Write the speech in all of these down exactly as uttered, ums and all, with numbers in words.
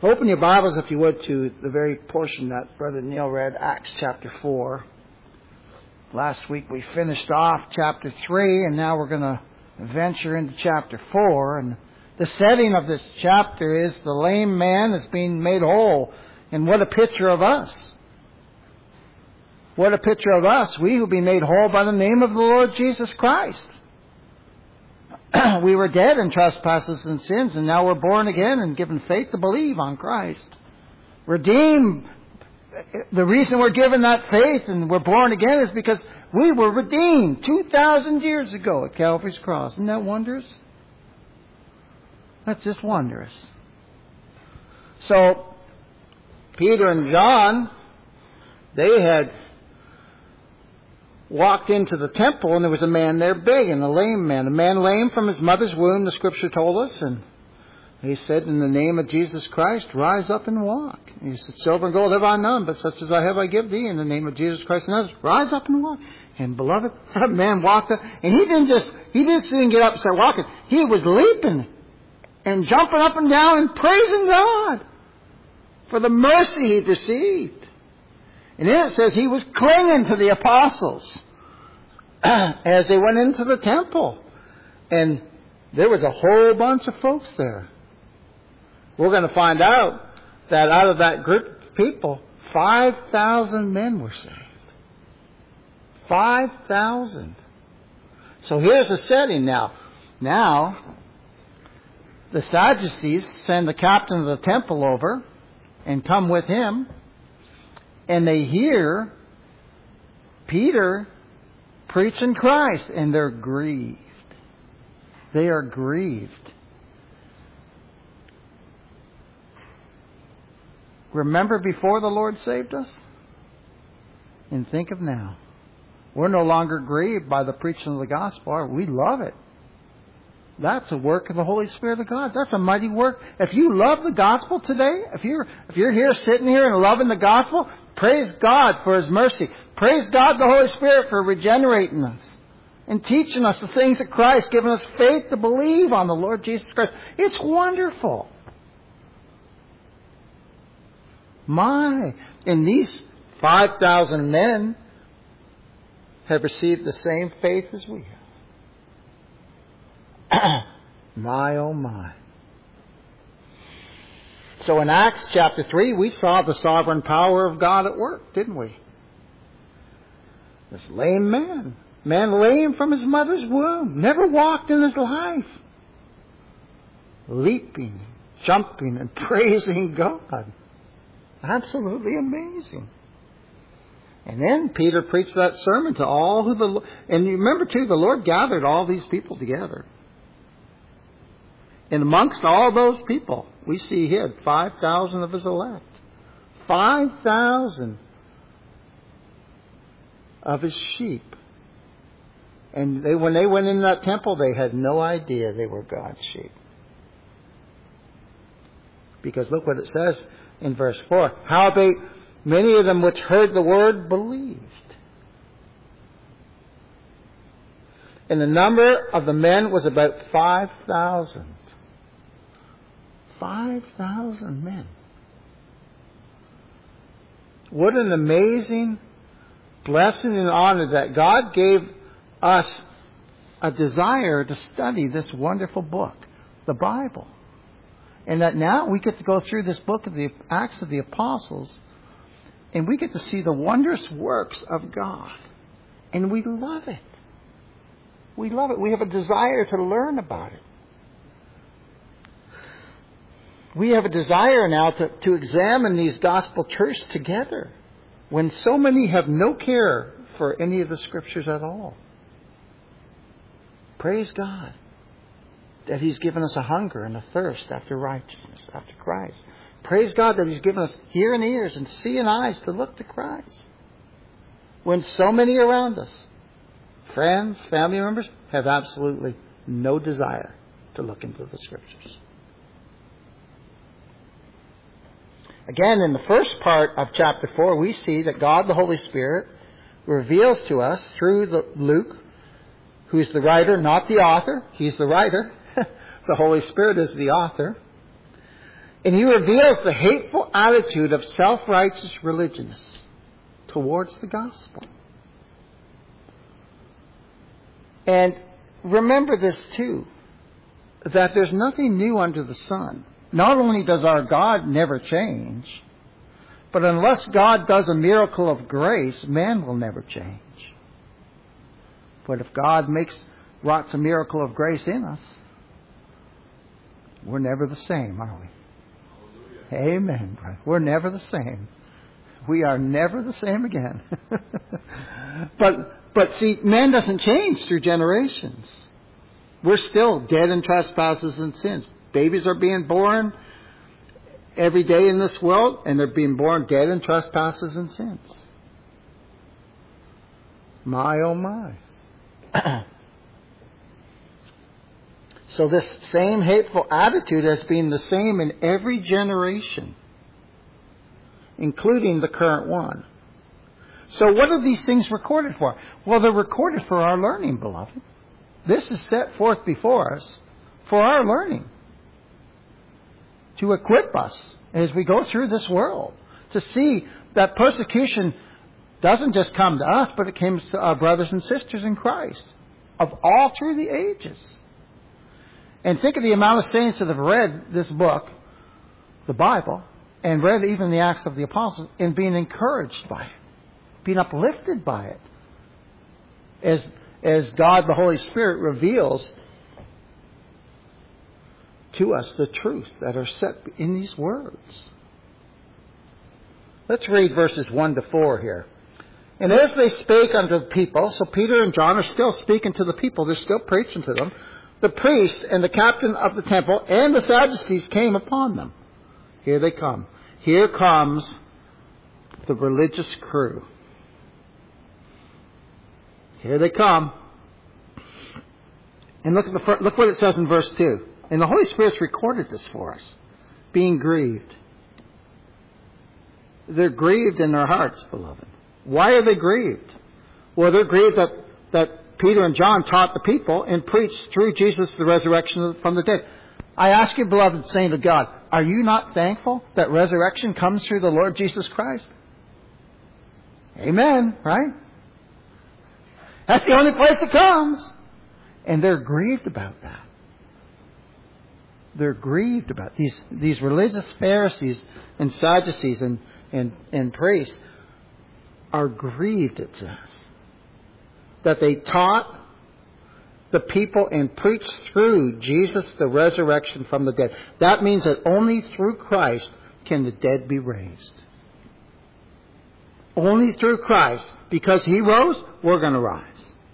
Open your Bibles, if you would, to the very portion that Brother Neil read, Acts chapter four. Last week we finished off chapter three, and now we're going to venture into chapter four. And the setting of this chapter is the lame man is being made whole. And what a picture of us. What a picture of us, we who be made whole by the name of the Lord Jesus Christ. We were dead in trespasses and sins, and now we're born again and given faith to believe on Christ. Redeemed. The reason we're given that faith and we're born again is because we were redeemed two thousand years ago at Calvary's cross. Isn't that wondrous? That's just wondrous. So, Peter and John, they had walked into the temple, and there was a man there begging, a lame man. A man lame from his mother's womb, the Scripture told us. And he said, in the name of Jesus Christ, rise up and walk. And he said, silver and gold have I none, but such as I have I give thee. In the name of Jesus Christ, and others, rise up and walk. And beloved, that man walked up, and he didn't just, he just didn't get up and start walking. He was leaping and jumping up and down and praising God for the mercy he'd received. And then it says he was clinging to the apostles as they went into the temple. And there was a whole bunch of folks there. We're going to find out that out of that group of people, five thousand men were saved. five thousand. So here's the setting now. Now, the Sadducees send the captain of the temple over and come with him. And they hear Peter preaching Christ, and they're grieved. They are grieved. Remember before the Lord saved us? And think of now. We're no longer grieved by the preaching of the gospel. We love it. That's a work of the Holy Spirit of God. That's a mighty work. If you love the gospel today, if you're if you're here sitting here and loving the gospel, praise God for His mercy. Praise God, the Holy Spirit, for regenerating us and teaching us the things of Christ, giving us faith to believe on the Lord Jesus Christ. It's wonderful. My, and these five thousand men have received the same faith as we have. My, oh my. So in Acts chapter three, we saw the sovereign power of God at work, didn't we? This lame man. Man lame from his mother's womb. Never walked in his life. Leaping, jumping, and praising God. Absolutely amazing. And then Peter preached that sermon to all who the... And you remember too, the Lord gathered all these people together. And amongst all those people, we see he had five thousand of his elect. five thousand of his sheep. And they, when they went in that temple, they had no idea they were God's sheep. Because look what it says in verse four. Howbeit, many of them which heard the word believed. And the number of the men was about five thousand. five thousand men. What an amazing blessing and honor that God gave us a desire to study this wonderful book, the Bible. And that now we get to go through this book of the Acts of the Apostles, and we get to see the wondrous works of God. And we love it. We love it. We have a desire to learn about it. We have a desire now to, to examine these gospel truths together when so many have no care for any of the scriptures at all. Praise God that He's given us a hunger and a thirst after righteousness, after Christ. Praise God that He's given us hearing ears and seeing eyes to look to Christ. When so many around us, friends, family members, have absolutely no desire to look into the scriptures. Again, in the first part of chapter four, we see that God, the Holy Spirit, reveals to us through the Luke, who's the writer, not the author. He's the writer. The Holy Spirit is the author. And he reveals the hateful attitude of self-righteous religionists towards the gospel. And remember this too, that there's nothing new under the sun. Not only does our God never change, but unless God does a miracle of grace, man will never change. But if God makes, wrought a miracle of grace in us, we're never the same, are we? Amen, brother. We're never the same. We are never the same again. but but see, man doesn't change through generations. We're still dead in trespasses and sins. Babies are being born every day in this world, and they're being born dead in trespasses and sins. My, oh my. So this same hateful attitude has been the same in every generation, including the current one. So what are these things recorded for? Well, they're recorded for our learning, beloved. This is set forth before us for our learning, to equip us as we go through this world, to see that persecution doesn't just come to us, but it comes to our brothers and sisters in Christ of all through the ages. And think of the amount of saints that have read this book, the Bible, and read even the Acts of the Apostles, and being encouraged by it, being uplifted by it, as as God the Holy Spirit reveals to us the truth that are set in these words. Let's read verses one to four here. And as they spake unto the people, so Peter and John are still speaking to the people, they're still preaching to them, the priests and the captain of the temple and the Sadducees came upon them. Here they come. Here comes the religious crew. Here they come. And look at the look what it says in verse two. And the Holy Spirit's recorded this for us. Being grieved. They're grieved in their hearts, beloved. Why are they grieved? Well, they're grieved that, that Peter and John taught the people and preached through Jesus the resurrection from the dead. I ask you, beloved saint of God, are you not thankful that resurrection comes through the Lord Jesus Christ? Amen, right? That's the only place it comes. And they're grieved about that. They're grieved about these these religious Pharisees and Sadducees and, and, and priests are grieved, it says, that they taught the people and preached through Jesus the resurrection from the dead. That means that only through Christ can the dead be raised. Only through Christ. Because He rose, we're going to rise.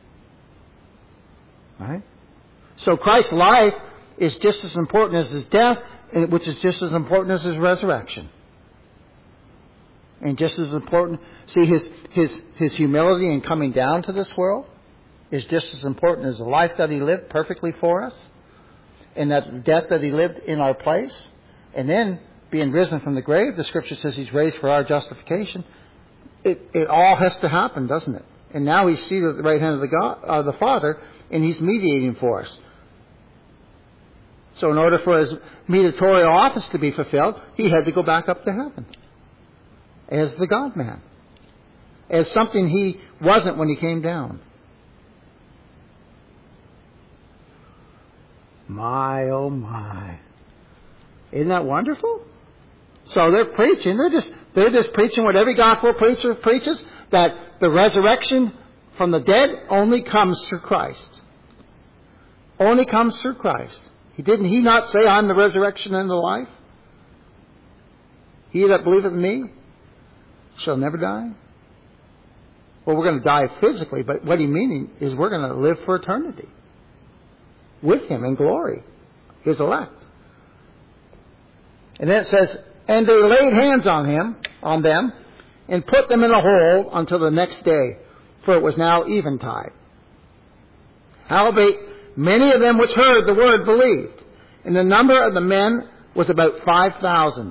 Right? So Christ's life is just as important as His death, which is just as important as His resurrection. And just as important, see, His, His, His humility in coming down to this world is just as important as the life that He lived perfectly for us, and that death that He lived in our place, and then being risen from the grave. The Scripture says He's raised for our justification. It, it all has to happen, doesn't it? And now He's seated at the right hand of the, God, uh, the Father, and He's mediating for us. So in order for His mediatorial office to be fulfilled, He had to go back up to heaven as the God-man, as something He wasn't when He came down. My, oh my. Isn't that wonderful? So they're preaching, they're just, they're just preaching what every gospel preacher preaches, that the resurrection from the dead only comes through Christ. Only comes through Christ. He didn't He not say, I'm the resurrection and the life? He that believeth in me shall never die. Well, we're going to die physically, but what He meaning is we're going to live for eternity with Him in glory, His elect. And then it says, and they laid hands on him, on them, and put them in a hole until the next day, for it was now eventide. Howbeit, many of them which heard the word believed, and the number of the men was about five thousand.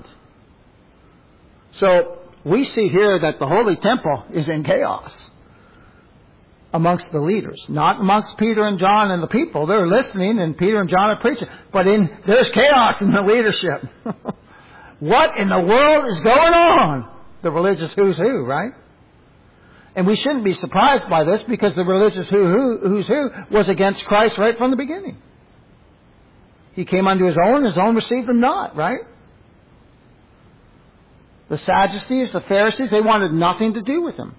So we see here that the Holy Temple is in chaos amongst the leaders, not amongst Peter and John and the people. They're listening, and Peter and John are preaching, but in there's chaos in the leadership. what in the world is going on? The religious who's who, right? And we shouldn't be surprised by this because the religious who, who, who's who was against Christ right from the beginning. He came unto his own, his own received him not, right? The Sadducees, the Pharisees, they wanted nothing to do with him.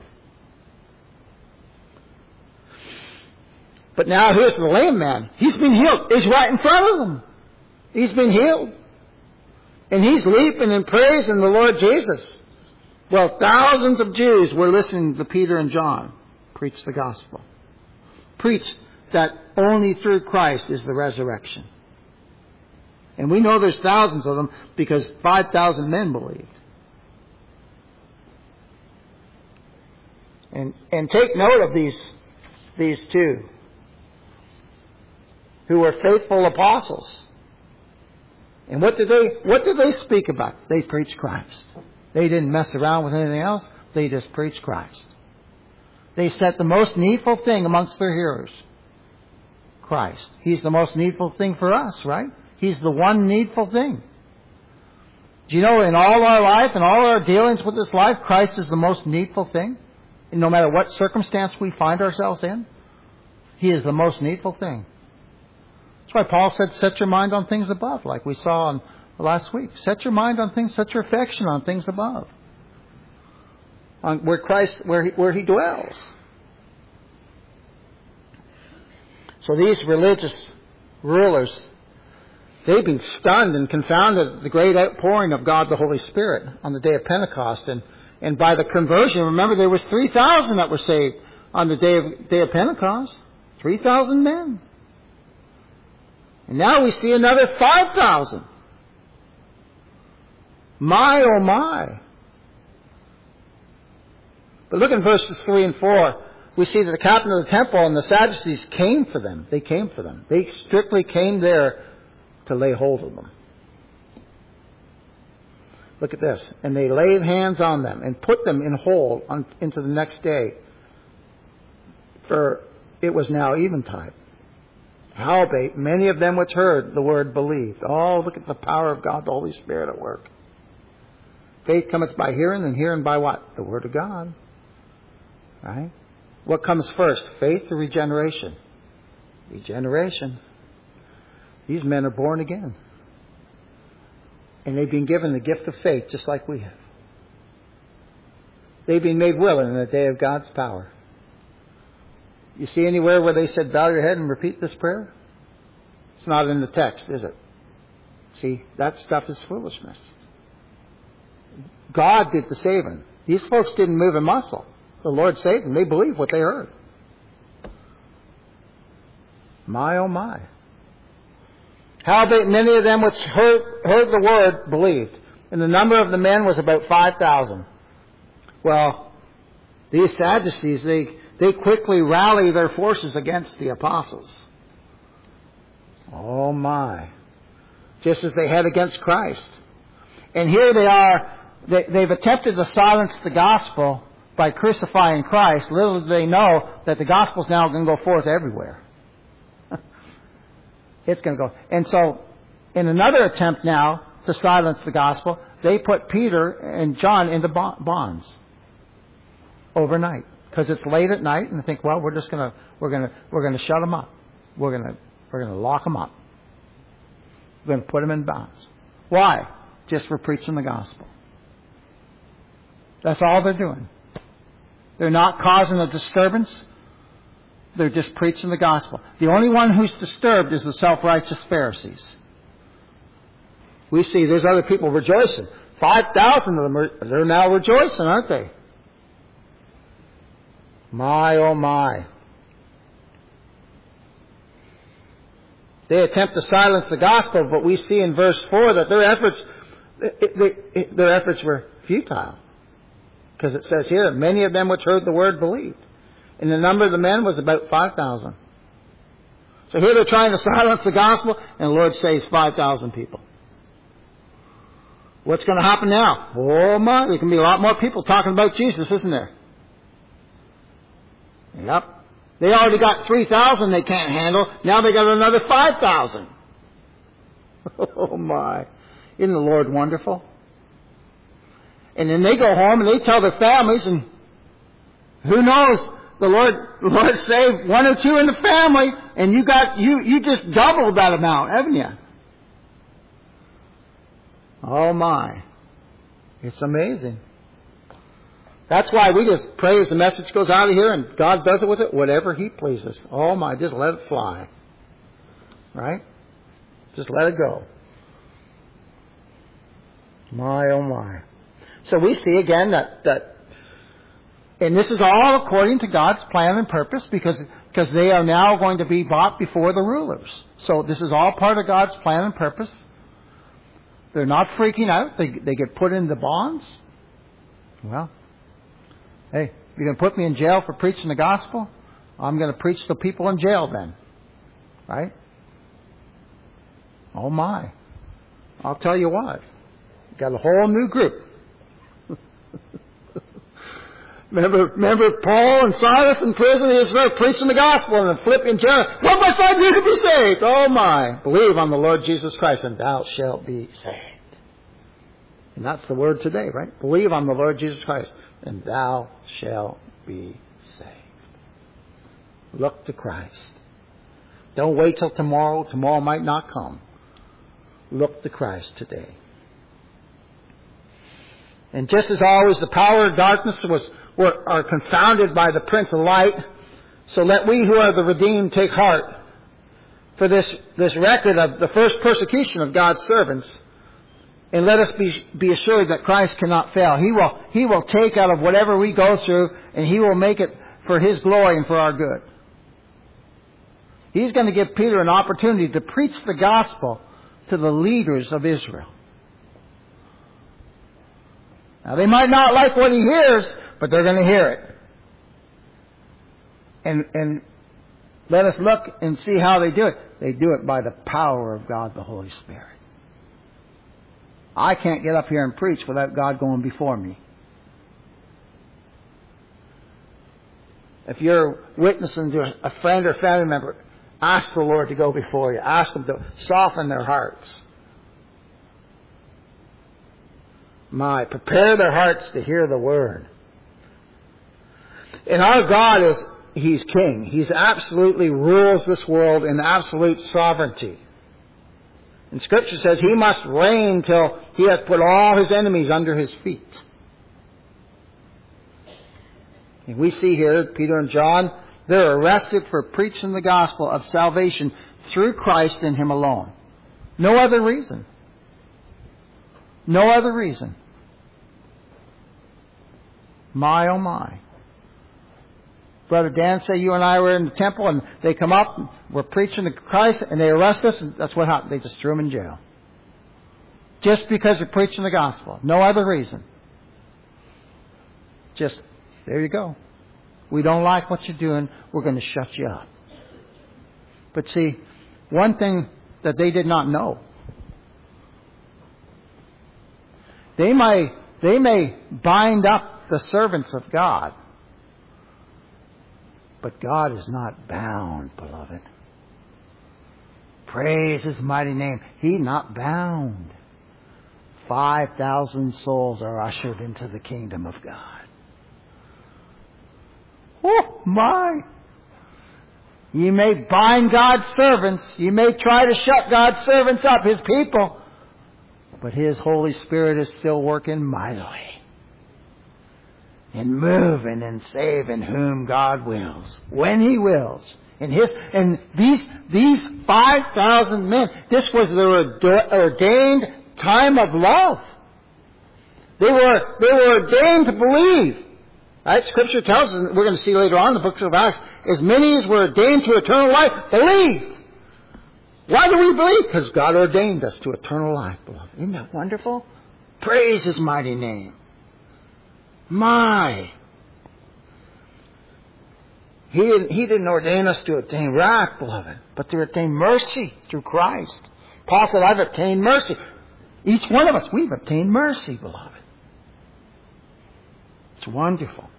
But now here's the lame man. He's been healed. He's right in front of them. He's been healed. And he's leaping and praising the Lord Jesus. Well, thousands of Jews were listening to Peter and John preach the gospel. Preach that only through Christ is the resurrection. And we know there's thousands of them because five thousand men believed. And and take note of these these two who were faithful apostles. And what did they what did they speak about? They preached Christ. They didn't mess around with anything else. They just preached Christ. They set the most needful thing amongst their hearers. Christ. He's the most needful thing for us, right? He's the one needful thing. Do you know in all our life and all our dealings with this life, Christ is the most needful thing? And no matter what circumstance we find ourselves in, He is the most needful thing. That's why Paul said, set your mind on things above, like we saw on last week. Set your mind on things, set your affection on things above. On where Christ, where he, where he dwells. So these religious rulers, they've been stunned and confounded at the great outpouring of God the Holy Spirit on the day of Pentecost. And, and by the conversion, remember there was three thousand that were saved on the day of, day of Pentecost. three thousand men. And now we see another five thousand. My, oh my. But look in verses three and four. We see that the captain of the temple and the Sadducees came for them. They came for them. They strictly came there to lay hold of them. Look at this. And they laid hands on them and put them in hold on, into the next day. For it was now eventide. Howbeit, many of them which heard the word believed. Oh, look at the power of God, the Holy Spirit at work. Faith cometh by hearing, and hearing by what? The Word of God. Right? What comes first? Faith or regeneration? Regeneration. These men are born again. And they've been given the gift of faith just like we have. They've been made willing in the day of God's power. You see anywhere where they said, bow your head and repeat this prayer? It's not in the text, is it? See, that stuff is foolishness. God did the saving. These folks didn't move a muscle. The Lord saved them. They believed what they heard. My, oh my. Howbeit many of them which heard, heard the word believed. And the number of the men was about five thousand. Well, these Sadducees, they, they quickly rally their forces against the apostles. Oh my. Just as they had against Christ. And here they are. They, they've attempted to silence the gospel by crucifying Christ. Little do they know that the gospel is now going to go forth everywhere. It's going to go. And so, in another attempt now to silence the gospel, they put Peter and John into bonds overnight because it's late at night, and they think, well, we're just going to we're going to we're going to shut them up. We're going to we're going to lock them up. We're going to put them in bonds. Why? Just for preaching the gospel. That's all they're doing. They're not causing a disturbance. They're just preaching the gospel. The only one who's disturbed is the self-righteous Pharisees. We see there's other people rejoicing. five thousand of them, are, they're now rejoicing, aren't they? My, oh my. They attempt to silence the gospel, but we see in verse four that their efforts, their efforts were futile. Because it says here, many of them which heard the word believed. And the number of the men was about five thousand. So here they're trying to silence the gospel, and the Lord saves five thousand people. What's going to happen now? Oh my, there can be a lot more people talking about Jesus, isn't there? Yep. They already got three thousand they can't handle. Now they got another five thousand. Oh my. Isn't the Lord wonderful? And then they go home and they tell their families, and who knows, the Lord, the Lord saved one or two in the family, and you got, you, you just doubled that amount, haven't you? Oh my. It's amazing. That's why we just pray as the message goes out of here and God does it with it, whatever He pleases. Oh my, just let it fly. Right? Just let it go. My, oh my. So we see again that, that and this is all according to God's plan and purpose, because, because they are now going to be brought before the rulers. So this is all part of God's plan and purpose. They're not freaking out. They, they get put into bonds. Well, hey, you're going to put me in jail for preaching the gospel? I'm going to preach to people in jail then. Right? Oh my. I'll tell you what. Got a whole new group. remember, remember Paul and Silas in prison? They started preaching the gospel in the Philippian jail. What must I do to be saved? Oh my. Believe on the Lord Jesus Christ and thou shalt be saved. And that's the word today, right? Believe on the Lord Jesus Christ and thou shalt be saved. Look to Christ. Don't wait till tomorrow. Tomorrow might not come. Look to Christ today. And just as always, the power of darkness was were, are confounded by the Prince of Light, so let we who are the redeemed take heart. For this, this record of the first persecution of God's servants, and let us be, be assured that Christ cannot fail. He will, He will take out of whatever we go through, and He will make it for His glory and for our good. He's going to give Peter an opportunity to preach the gospel to the leaders of Israel. Now, they might not like what he hears, but they're going to hear it. And, and let us look and see how they do it. They do it by the power of God, the Holy Spirit. I can't get up here and preach without God going before me. If you're witnessing to a friend or family member, ask the Lord to go before you. Ask Him to soften their hearts. My, prepare their hearts to hear the Word. And our God is, He's King. He's absolutely rules this world in absolute sovereignty. And Scripture says He must reign till He has put all His enemies under His feet. And we see here, Peter and John, they're arrested for preaching the gospel of salvation through Christ and Him alone. No other reason. No other reason. My, oh my. Brother Dan said you and I were in the temple and they come up, and we're preaching to Christ, and they arrest us, and that's what happened. They just threw him in jail. Just because you're preaching the gospel. No other reason. Just, there you go. We don't like what you're doing. We're going to shut you up. But see, one thing that they did not know. They may, they may bind up the servants of God. But God is not bound, beloved. Praise His mighty name. He's not bound. Five thousand souls are ushered into the kingdom of God. Oh, my. You may bind God's servants. You may try to shut God's servants up, His people. But His Holy Spirit is still working mightily. And moving and saving whom God wills. When He wills. And his and these these five thousand men, this was their ordained time of love. They were they were ordained to believe. Right? Scripture tells us, and we're going to see later on in the books of Acts, as many as were ordained to eternal life, believed. Why do we believe? Because God ordained us to eternal life, beloved. Isn't that wonderful? Praise His mighty name. My. He, he didn't ordain us to attain wrath, beloved, but to attain mercy through Christ. Paul said, I've obtained mercy. Each one of us, we've obtained mercy, beloved. It's wonderful.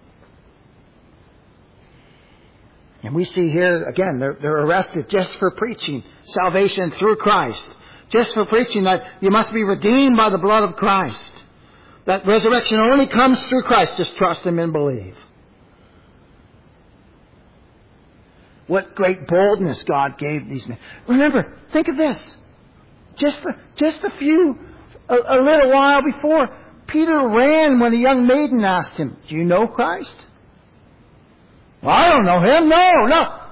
And we see here, again, they're, they're arrested just for preaching salvation through Christ. Just for preaching that you must be redeemed by the blood of Christ. That resurrection only comes through Christ. Just trust Him and believe. What great boldness God gave these men. Remember, think of this. Just a, just a few, a, a little while before, Peter ran when a young maiden asked him, "Do you know Christ?" "Well, I don't know Him." No, no.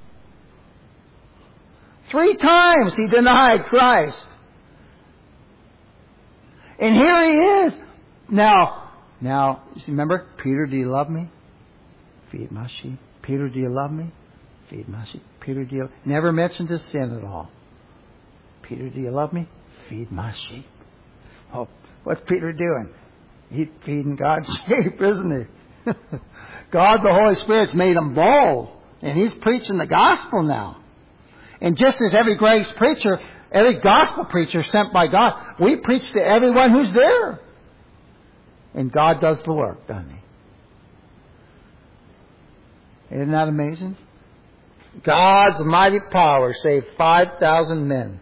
Three times he denied Christ. And here he is. Now, now, you see, remember, Peter, do you love me? Feed my sheep. Peter, do you love me? Feed my sheep. Peter, do you... Never mentioned his sin at all. Peter, do you love me? Feed my sheep. Oh, what's Peter doing? He's feeding God's sheep, isn't he? God, the Holy Spirit's made him bold. And he's preaching the gospel now. And just as every grace preacher, every gospel preacher sent by God, we preach to everyone who's there. And God does the work, doesn't He? Isn't that amazing? God's mighty power saved five thousand men.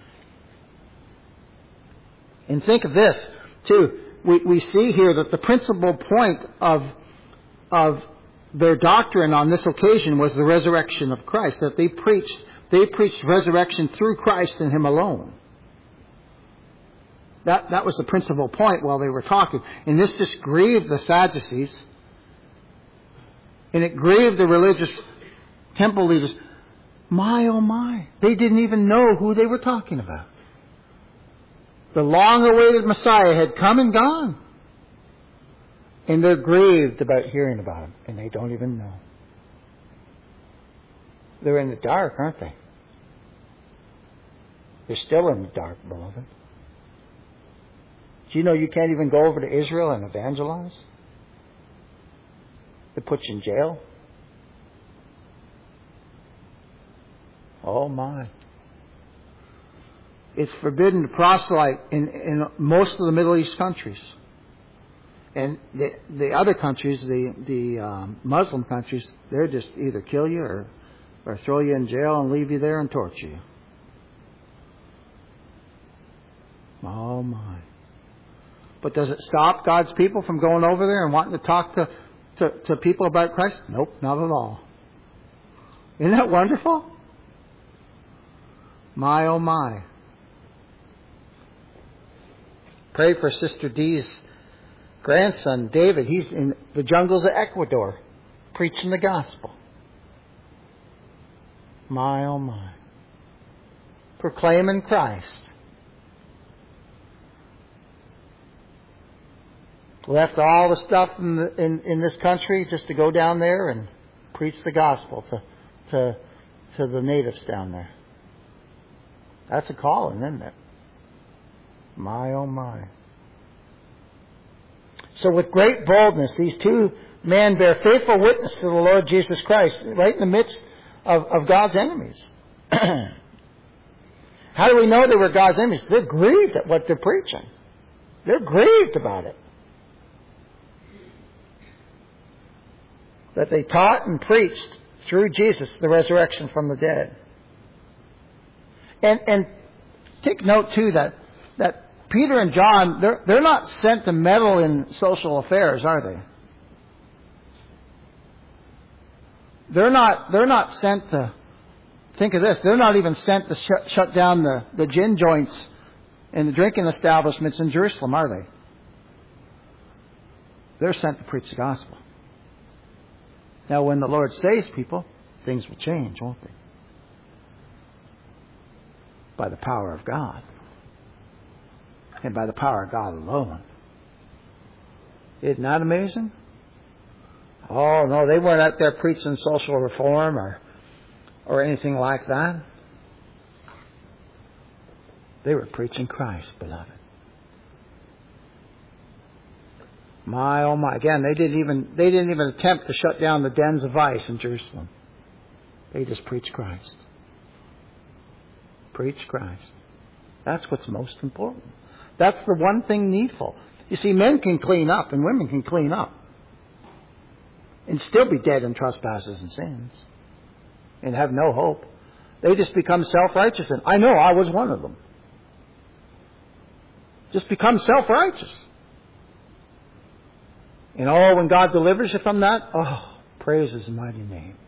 And think of this, too. We, we see here that the principal point of, of their doctrine on this occasion was the resurrection of Christ. That they preached, they preached resurrection through Christ and Him alone. That, that was the principal point while they were talking. And this just grieved the Sadducees. And it grieved the religious temple leaders. My, oh my. They didn't even know who they were talking about. The long-awaited Messiah had come and gone. And they're grieved about hearing about Him. And they don't even know. They're in the dark, aren't they? They're still in the dark, beloved. Do you know you can't even go over to Israel and evangelize? They put you in jail. Oh my. It's forbidden to proselyte in, in most of the Middle East countries. And the, the other countries, the, the um, Muslim countries, they'll just either kill you or, or throw you in jail and leave you there and torture you. Oh my. But does it stop God's people from going over there and wanting to talk to, to, to people about Christ? Nope, not at all. Isn't that wonderful? My, oh my. Pray for Sister Dee's grandson, David. He's in the jungles of Ecuador preaching the gospel. My, oh my. Proclaiming Christ. Left all the stuff in, the, in in this country just to go down there and preach the gospel to to to the natives down there. That's a calling, isn't it? My, oh my. So with great boldness, these two men bear faithful witness to the Lord Jesus Christ right in the midst of, of God's enemies. How do we know they were God's enemies? They're grieved at what they're preaching. They're grieved about it. That they taught and preached through Jesus the resurrection from the dead. And and take note too that that Peter and John, they're they're not sent to meddle in social affairs, are they? They're not they're not sent to, think of this, they're not even sent to shut, shut down the, the gin joints and the drinking establishments in Jerusalem, are they? They're sent to preach the gospel. Now, when the Lord saves people, things will change, won't they? By the power of God. And by the power of God alone. Isn't that amazing? Oh, no, they weren't out there preaching social reform or, or anything like that. They were preaching Christ, beloved. My, oh my. Again, they didn't even they didn't even attempt to shut down the dens of vice in Jerusalem. They just preached Christ. Preach Christ. That's what's most important. That's the one thing needful. You see, men can clean up and women can clean up. And still be dead in trespasses and sins. And have no hope. They just become self-righteous. And I know I was one of them. Just become self-righteous. And oh, when God delivers you from that, oh, praise His mighty name.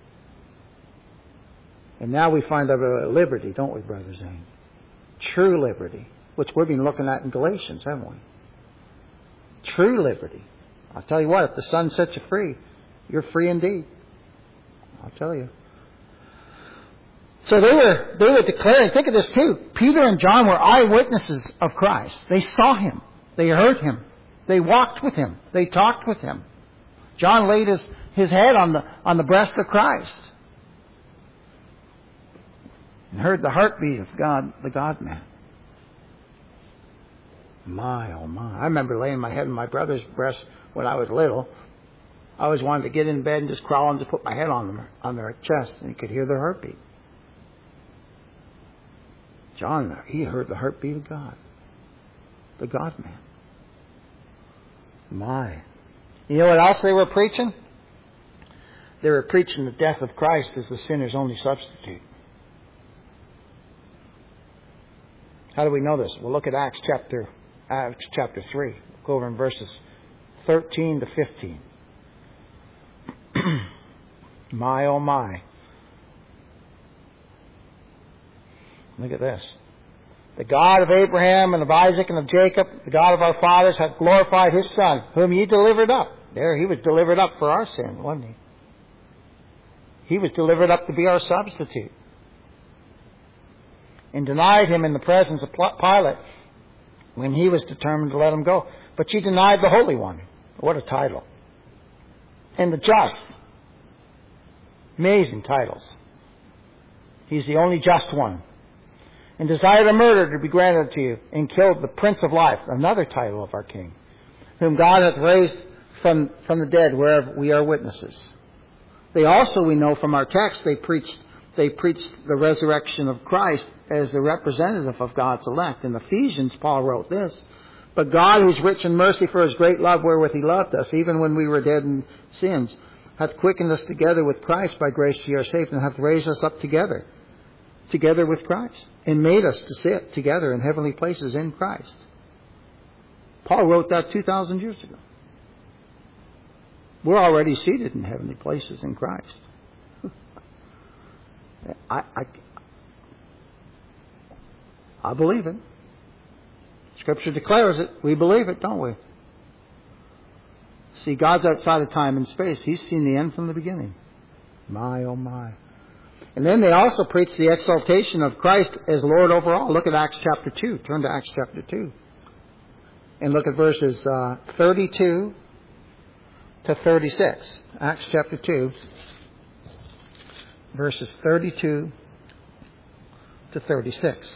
And now we find our liberty, don't we, Brother Zane? True liberty, which we've been looking at in Galatians, haven't we? True liberty. I'll tell you what, if the Son sets you free, you're free indeed. I'll tell you. So they were they were declaring, think of this too, Peter and John were eyewitnesses of Christ. They saw Him. They heard Him. They walked with Him. They talked with Him. John laid his, his head on the on the breast of Christ and heard the heartbeat of God, the God-man. My, oh my. I remember laying my head on my brother's breast when I was little. I always wanted to get in bed and just crawl and just put my head on them, on their chest, and you could hear their heartbeat. John, he heard the heartbeat of God. The God-man. My. You know what else they were preaching? They were preaching the death of Christ as the sinner's only substitute. How do we know this? We'll look at Acts chapter Acts chapter three. We'll go over in verses thirteen to fifteen. My, oh my. Look at this. The God of Abraham and of Isaac and of Jacob, the God of our fathers, hath glorified His Son, whom ye delivered up. There, He was delivered up for our sin, wasn't He? He was delivered up to be our substitute. And denied Him in the presence of Pilate when he was determined to let Him go. But ye denied the Holy One. What a title. And the just. Amazing titles. He's the only just one. And desired a murder to be granted to you, and killed the Prince of Life, another title of our King, whom God hath raised from, from the dead, whereof we are witnesses. They also, we know from our text, they preached they preached the resurrection of Christ as the representative of God's elect. In Ephesians, Paul wrote this, But God, who is rich in mercy for His great love wherewith He loved us, even when we were dead in sins, hath quickened us together with Christ, by grace ye are saved, and hath raised us up together, together with Christ, and made us to sit together in heavenly places in Christ. Paul wrote that two thousand years ago. We're already seated in heavenly places in Christ. I, I, I believe it. Scripture declares it. We believe it, don't we? See, God's outside of time and space. He's seen the end from the beginning. My, oh my. And then they also preach the exaltation of Christ as Lord over all. Look at Acts chapter two. Turn to Acts chapter two. And look at verses uh, thirty-two to thirty-six. Acts chapter two. Verses thirty-two to thirty-six.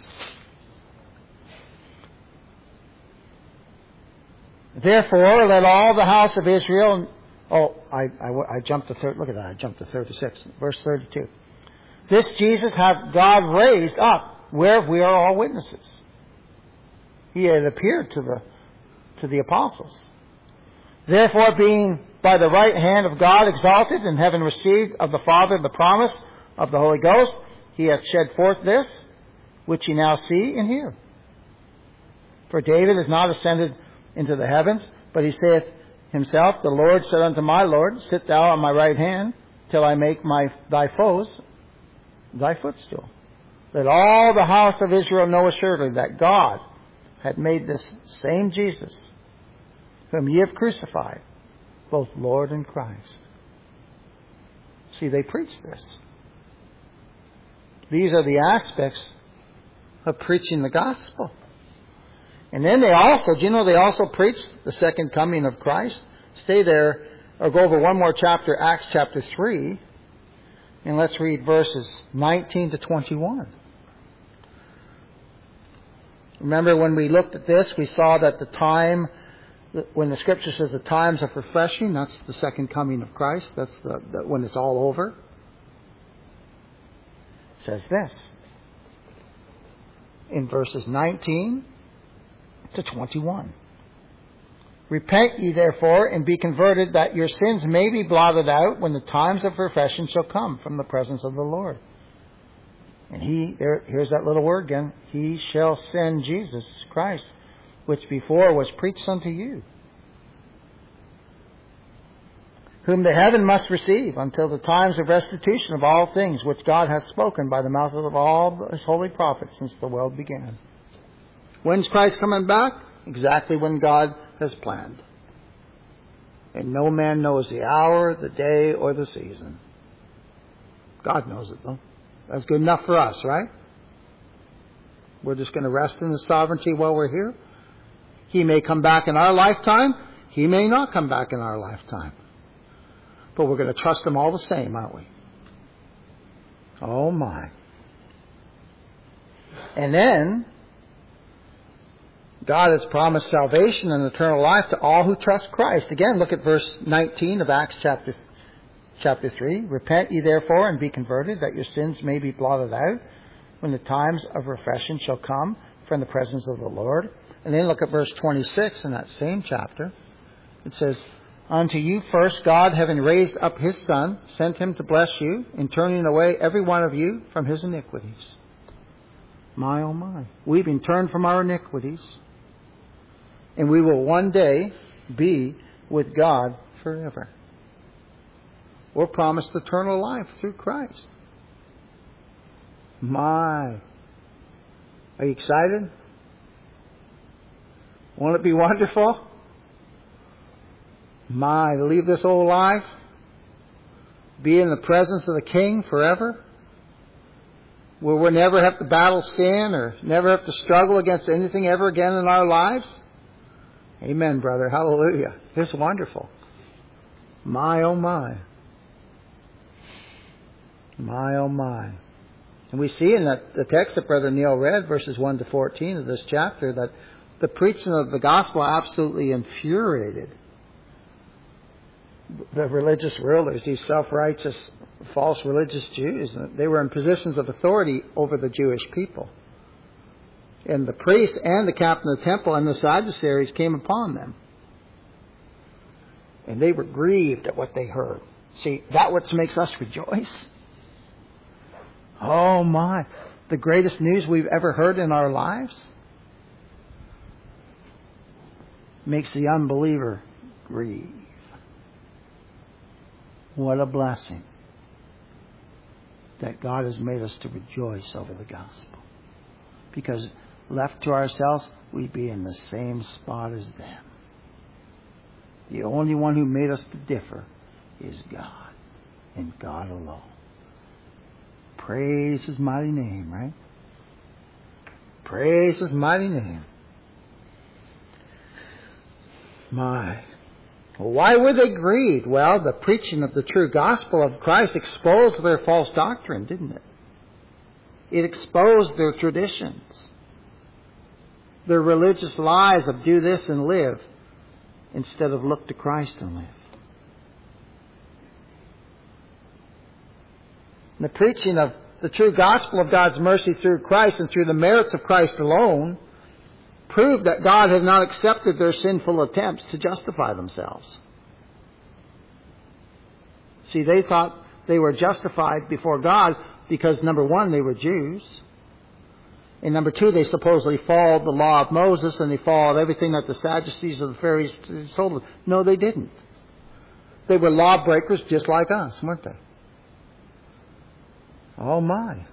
Therefore, let all the house of Israel... Oh, I, I, I jumped to... Thir- look at that. I jumped to thirty-six. Verse thirty-two. This Jesus hath God raised up, whereof we are all witnesses. He had appeared to the, to the apostles. Therefore, being by the right hand of God exalted, and having received of the Father the promise of the Holy Ghost, He hath shed forth this, which ye now see and hear. For David is not ascended into the heavens, but he saith himself, The Lord said unto my Lord, Sit thou on my right hand, till I make my thy foes thy footstool. Let all the house of Israel know assuredly that God had made this same Jesus, whom ye have crucified, both Lord and Christ. See, they preach this. These are the aspects of preaching the gospel. And then they also, do you know they also preached the second coming of Christ? Stay there, or go over one more chapter, Acts chapter three, and let's read verses nineteen to twenty-one. Remember when we looked at this, we saw that the time, when the Scripture says the times of refreshing, that's the second coming of Christ. That's the, the, when it's all over. It says this in verses nineteen to twenty-one. Repent ye therefore, and be converted, that your sins may be blotted out, when the times of refreshing shall come from the presence of the Lord. And he, there, here's that little word again, He shall send Jesus Christ, which before was preached unto you. whom the heaven must receive until the times of restitution of all things which God hath spoken by the mouth of all his holy prophets since the world began. When's Christ coming back? Exactly when God has planned. And no man knows the hour, the day, or the season. God knows it, though. That's good enough for us, right? We're just going to rest in His sovereignty while we're here. He may come back in our lifetime. He may not come back in our lifetime. But we're going to trust Him all the same, aren't we? Oh, my. And then, God has promised salvation and eternal life to all who trust Christ. Again, look at verse nineteen of Acts chapter, chapter three. Repent ye therefore and be converted, that your sins may be blotted out, when the times of refreshing shall come from the presence of the Lord. And then look at verse twenty-six in that same chapter. It says, unto you first God, having raised up His Son, sent Him to bless you, in turning away every one of you from his iniquities. My, oh my. We've been turned from our iniquities. And we will one day be with God forever. We're promised eternal life through Christ. My. Are you excited? Won't it be wonderful? My, to leave this old life, be in the presence of the King forever, where we'll never have to battle sin or never have to struggle against anything ever again in our lives. Amen, brother. Hallelujah. It's wonderful. My, oh my. My, oh my. And we see in that, the text that Brother Neil read, verses one to fourteen of this chapter, that the preaching of the gospel absolutely infuriated the religious rulers, these self-righteous, false religious Jews. They were in positions of authority over the Jewish people. And the priests and the captain of the temple and the Sadducees came upon them. And they were grieved at what they heard. See, that what makes us rejoice. Oh my, the greatest news we've ever heard in our lives makes the unbeliever grieve. What a blessing that God has made us to rejoice over the gospel. Because left to ourselves, we'd be in the same spot as them. The only one who made us to differ is God, and God alone. Praise His mighty name, right? Praise His mighty name. My. Why were they grieved? Well, the preaching of the true gospel of Christ exposed their false doctrine, didn't it? It exposed their traditions, their religious lies of do this and live, instead of look to Christ and live. And the preaching of the true gospel of God's mercy through Christ and through the merits of Christ alone proved that God had not accepted their sinful attempts to justify themselves. See, they thought they were justified before God because, number one, they were Jews. And number two, they supposedly followed the law of Moses and they followed everything that the Sadducees and the Pharisees told them. No, they didn't. They were lawbreakers just like us, weren't they? Oh my.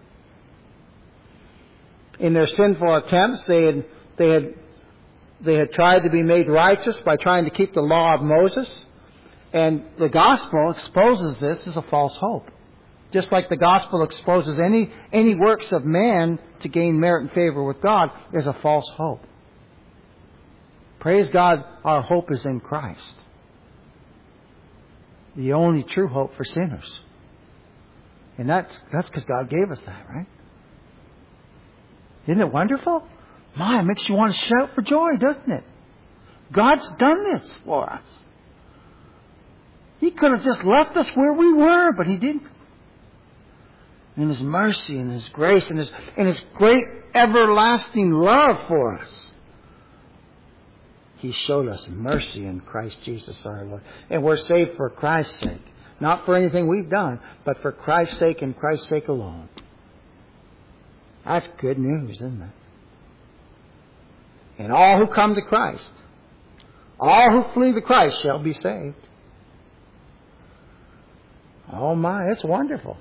In their sinful attempts, they had They had, they had tried to be made righteous by trying to keep the law of Moses. And the gospel exposes this as a false hope. Just like the gospel exposes any, any works of man to gain merit and favor with God is a false hope. Praise God, our hope is in Christ. The only true hope for sinners. And that's that's because God gave us that, right? Isn't it wonderful? My, it makes you want to shout for joy, doesn't it? God's done this for us. He could have just left us where we were, but He didn't. In His mercy and His grace and His, and His great everlasting love for us, He showed us mercy in Christ Jesus our Lord. And we're saved for Christ's sake. Not for anything we've done, but for Christ's sake and Christ's sake alone. That's good news, isn't it? And all who come to Christ, all who flee to Christ shall be saved. Oh my, it's wonderful.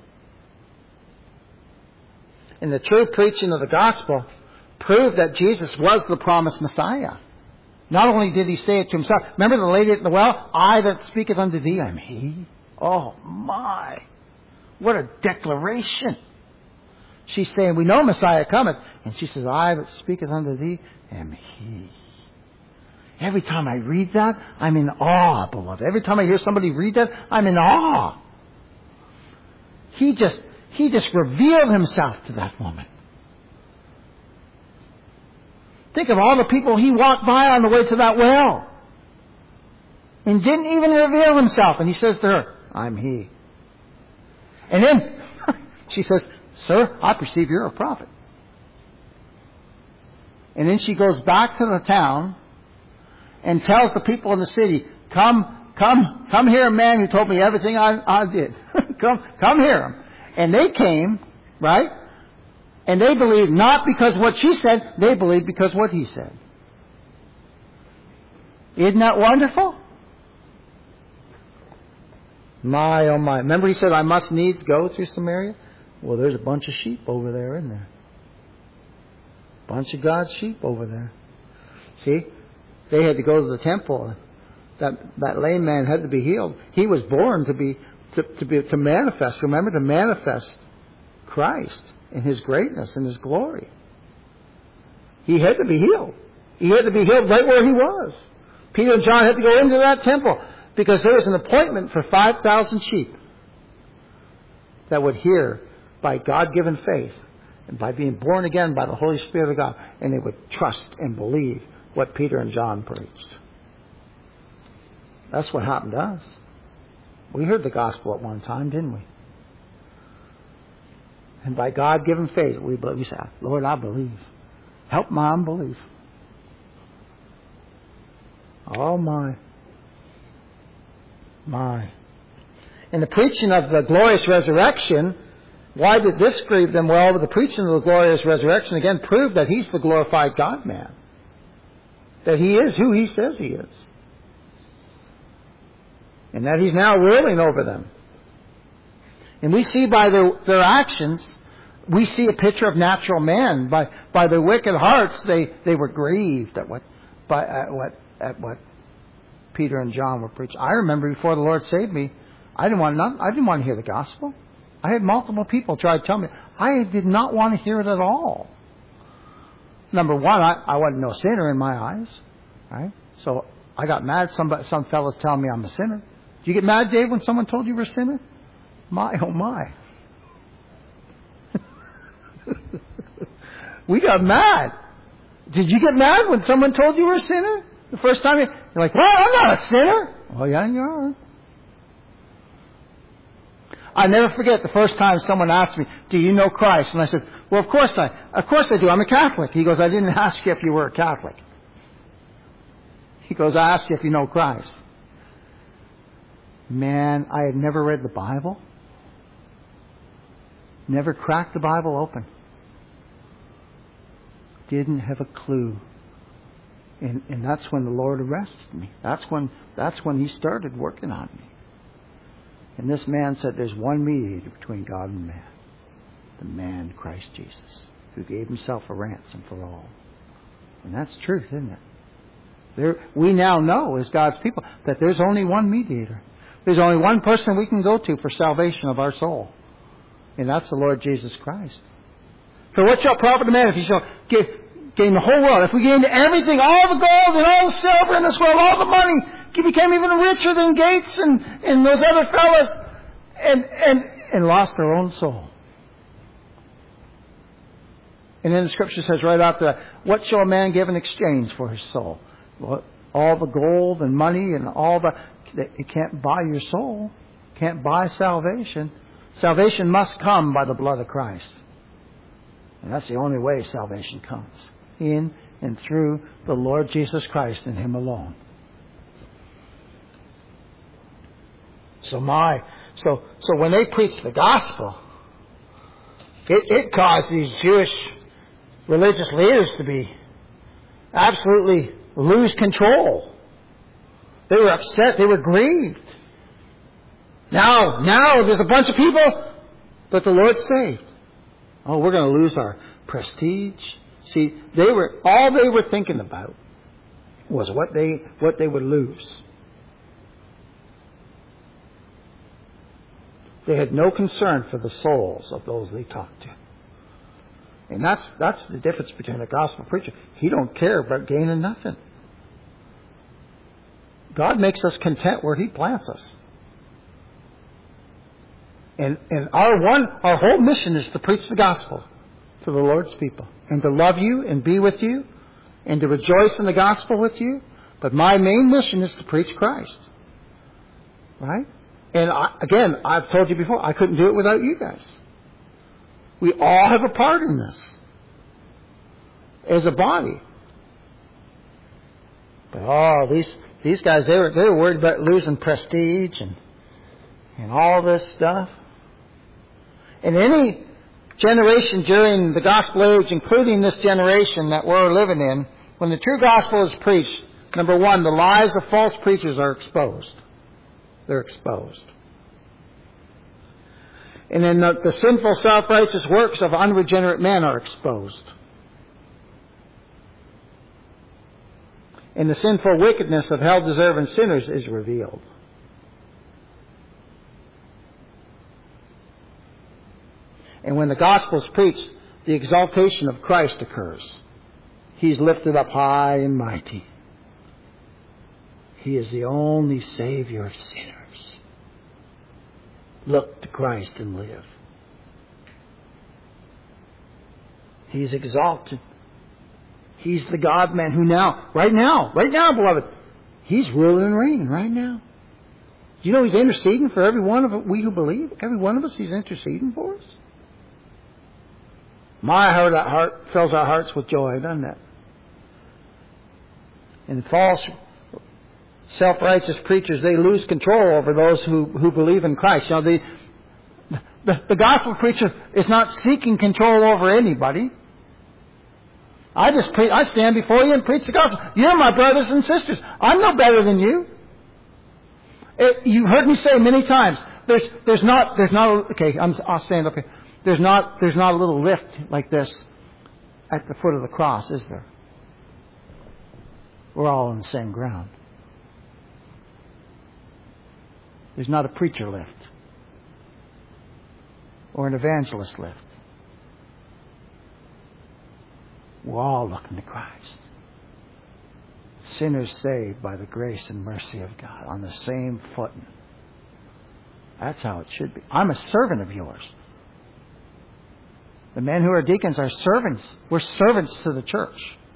And the true preaching of the gospel proved that Jesus was the promised Messiah. Not only did he say it to himself. Remember the lady at the well? I that speaketh unto thee, I'm he. Oh my. What a declaration. She's saying, we know Messiah cometh. And she says, I that speaketh unto thee, am he. Every time I read that, I'm in awe, beloved. Every time I hear somebody read that, I'm in awe. He just, he just revealed himself to that woman. Think of all the people he walked by on the way to that well. And didn't even reveal himself. And he says to her, I'm he. And then she says, sir, I perceive you're a prophet. And then she goes back to the town and tells the people in the city, come, come, come hear a man who told me everything I, I did. come, come hear him. And they came, right? And they believed not because what she said, they believed because what he said. Isn't that wonderful? My, oh my. Remember he said, I must needs go through Samaria? Well, there's a bunch of sheep over there, isn't there? Bunch of God's sheep over there. See? They had to go to the temple. That that lame man had to be healed. He was born to be to, to be to manifest. Remember, to manifest Christ in His greatness and His glory. He had to be healed. He had to be healed right where he was. Peter and John had to go into that temple because there was an appointment for five thousand sheep that would hear by God-given faith and by being born again by the Holy Spirit of God, and they would trust and believe what Peter and John preached. That's what happened to us. We heard the gospel at one time, didn't we? And by God-given faith, we believe. We say, Lord, I believe. Help my unbelief. Oh, my. My. In the preaching of the glorious resurrection, why did this grieve them? Well, the preaching of the glorious resurrection, again, proved that He's the glorified God-man. That He is who He says He is. And that He's now ruling over them. And we see by their, their actions, we see a picture of natural man. By by their wicked hearts, they, they were grieved at what by at what at what Peter and John were preaching. I remember before the Lord saved me, I didn't want none, I didn't want to hear the gospel. I had multiple people try to tell me. I did not want to hear it at all. Number one, I, I wasn't no sinner in my eyes. Right? So I got mad. Somebody, some fellas telling me I'm a sinner. Do you get mad, Dave, when someone told you you were a sinner? My, oh my. We got mad. Did you get mad when someone told you you were a sinner? The first time you, you're like, well, I'm not a sinner. Oh, yeah, you are. I never forget the first time someone asked me, do you know Christ? And I said, well, of course I, of course I do. I'm a Catholic. He goes, I didn't ask you if you were a Catholic. He goes, I asked you if you know Christ. Man, I had never read the Bible. Never cracked the Bible open. Didn't have a clue. And, and that's when the Lord arrested me. That's when, that's when He started working on me. And this man said there's one mediator between God and man. The man, Christ Jesus, who gave Himself a ransom for all. And that's truth, isn't it? There, we now know, as God's people, that there's only one mediator. There's only one person we can go to for salvation of our soul. And that's the Lord Jesus Christ. For what shall profit a man if he shall give, gain the whole world? If we gain everything, all the gold and all the silver in this world, all the money, he became even richer than Gates and, and those other fellas, and, and, and lost their own soul. And then the Scripture says right after that, what shall a man give in exchange for his soul? Well, all the gold and money and all the... It can't buy your soul. Can't buy salvation. Salvation must come by the blood of Christ. And that's the only way salvation comes. In and through the Lord Jesus Christ and Him alone. So my, so so when they preached the gospel, it, it caused these Jewish religious leaders to be absolutely lose control. They were upset. They were grieved. Now, now there's a bunch of people, but the Lord saved. Oh, we're going to lose our prestige. See, they were all they were thinking about was what they what they would lose. They had no concern for the souls of those they talked to. And that's that's the difference between a gospel preacher. He don't care about gaining nothing. God makes us content where He plants us. And and our one our whole mission is to preach the gospel to the Lord's people. And to love you and be with you. And to rejoice in the gospel with you. But my main mission is to preach Christ. Right? And I, again, I've told you before, I couldn't do it without you guys. We all have a part in this. As a body. But oh, these these guys, they were they were worried about losing prestige and and all this stuff. And any generation during the gospel age, including this generation that we're living in, when the true gospel is preached, number one, the lies of false preachers are exposed. They're exposed. And then the, the sinful, self-righteous works of unregenerate men are exposed. And the sinful wickedness of hell-deserving sinners is revealed. And when the gospel is preached, the exaltation of Christ occurs. He's lifted up high and mighty. He is the only Savior of sinners. Look to Christ and live. He's exalted. He's the God-man who now, right now, right now, beloved, He's ruling and reigning right now. Do you know He's interceding for every one of us, we who believe? Every one of us, He's interceding for us. My heart, that heart fills our hearts with joy, doesn't it? And false, self-righteous preachers, they lose control over those who, who believe in Christ. You know, the, the, the gospel preacher is not seeking control over anybody. I just pre- I stand before you and preach the gospel. You're my brothers and sisters. I'm no better than you. It, you've heard me say many times, there's, there's not, there's not, a, okay, I'm, I'll stand up here. There's not, there's not a little lift like this at the foot of the cross, is there? We're all on the same ground. There's not a preacher lift or an evangelist lift. We're all looking to Christ. Sinners saved by the grace and mercy of God on the same footing. That's how it should be. I'm a servant of yours. The men who are deacons are servants. We're servants to the church.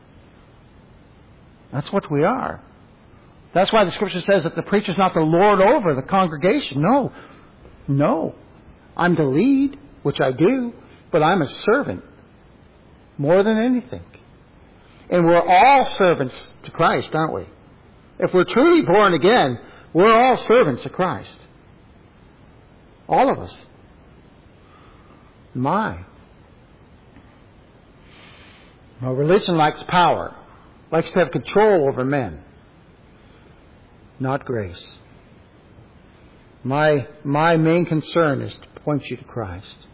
That's what we are. That's why the Scripture says that the preacher's not the Lord over the congregation. No. No. I'm to lead, which I do, but I'm a servant more than anything. And we're all servants to Christ, aren't we? If we're truly born again, we're all servants of Christ. All of us. My. Well, religion likes power, likes to have control over men, not grace. My, my main concern is to point you to Christ,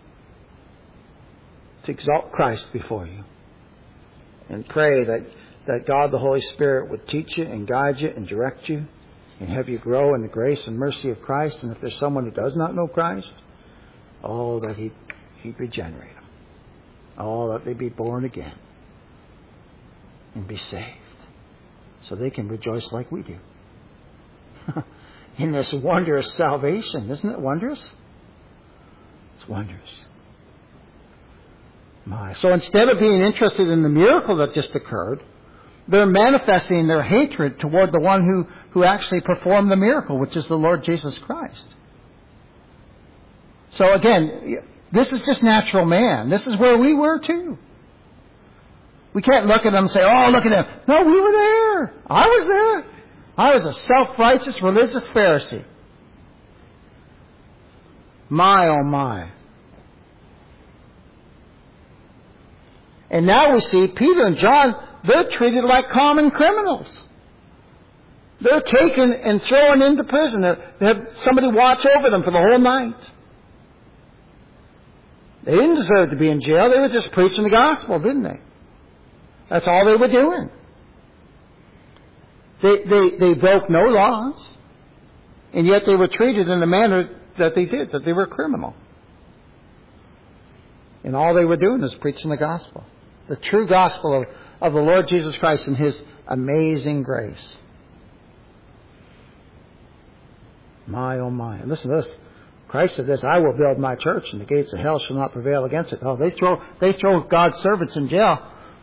to exalt Christ before you, and pray that, that God the Holy Spirit would teach you and guide you and direct you and have you grow in the grace and mercy of Christ. And if there's someone who does not know Christ, oh, that He'd, he'd regenerate them. Oh, that they be born again and be saved so they can rejoice like we do. In this wondrous salvation. Isn't it wondrous? It's wondrous. My. So instead of being interested in the miracle that just occurred, they're manifesting their hatred toward the one who, who actually performed the miracle, which is the Lord Jesus Christ. So again, this is just natural man. This is where we were too. We can't look at them and say, oh, look at them. No, we were there. I was there. I was a self-righteous religious Pharisee. My, oh my. And now we see Peter and John, they're treated like common criminals. They're taken and thrown into prison. They have somebody watch over them for the whole night. They didn't deserve to be in jail. They were just preaching the gospel, didn't they? That's all they were doing. They, they, they broke no laws. And yet they were treated in the manner that they did, that they were a criminal. And all they were doing is preaching the gospel. The true gospel of, of the Lord Jesus Christ and His amazing grace. My, oh my. And listen to this. Christ said this, I will build my church and the gates of hell shall not prevail against it. Oh, they throw, they throw God's servants in jail.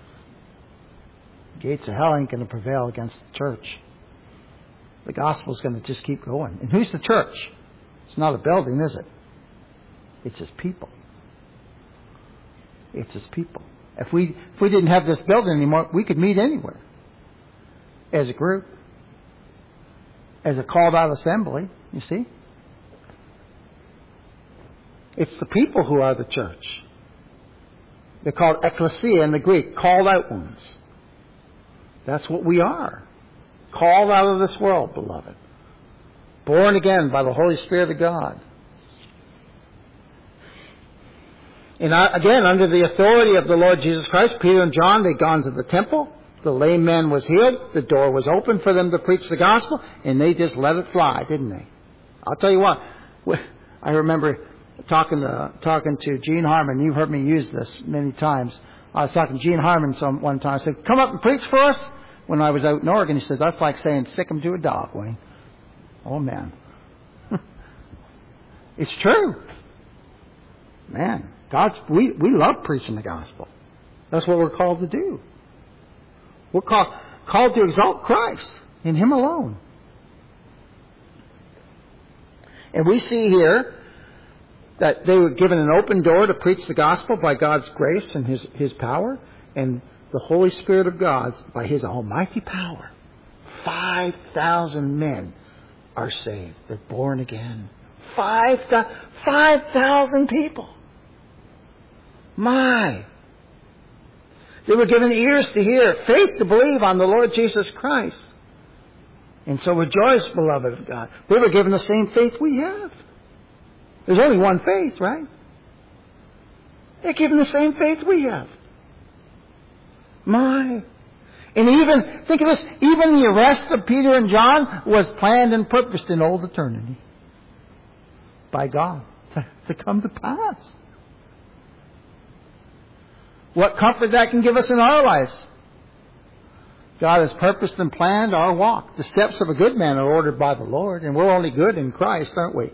The gates of hell ain't going to prevail against the church. The gospel's going to just keep going. And who's the church? It's not a building, is it? It's His people. It's His people. If we, if we didn't have this building anymore, we could meet anywhere. As a group. As a called out assembly, you see? It's the people who are the church. They're called ecclesia in the Greek, called out ones. That's what we are. Called out of this world, beloved. Born again by the Holy Spirit of God. And again, under the authority of the Lord Jesus Christ, Peter and John, they'd gone to the temple. The lame man was healed. The door was open for them to preach the gospel. And they just let it fly, didn't they? I'll tell you what. I remember talking to, talking to Gene Harmon. You've heard me use this many times. I was talking to Gene Harmon some, one time. I said, come up and preach for us. When I was out in Oregon, he said, that's like saying, stick him to a dog, Wayne. Oh, man. It's true. Man, God's, we, we love preaching the gospel. That's what we're called to do. We're called, called to exalt Christ in Him alone. And we see here that they were given an open door to preach the gospel by God's grace and His, His power. And the Holy Spirit of God, by His almighty power, five thousand men are saved. They're born again. Five thousand people. My. They were given ears to hear, faith to believe on the Lord Jesus Christ. And so rejoice, beloved of God. They were given the same faith we have. There's only one faith, right? They're given the same faith we have. My. And even, think of this, even the arrest of Peter and John was planned and purposed in old eternity. By God. To, to come to pass. What comfort that can give us in our lives. God has purposed and planned our walk. The steps of a good man are ordered by the Lord. And we're only good in Christ, aren't we?